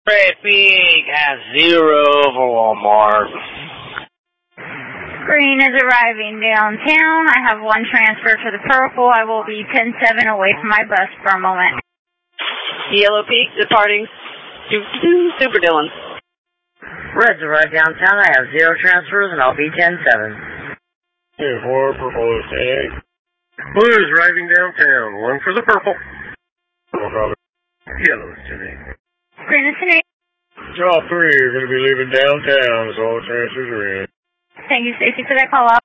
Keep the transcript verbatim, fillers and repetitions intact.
Traffic has zero for Walmart. Green is arriving downtown. I have one transfer to the purple. I will be ten seven away from my bus for a moment. Yellow Peak departing. Super Dylan. Red's arrived downtown. I have zero transfers and I'll be ten seven. Two four, purple is eight. Blue is arriving downtown. One for the purple. Yellow is ten eight. Green is ten eight. Draw three, you're going to be leaving downtown as all the transfers are in. Thank you, Stacy, for that call out.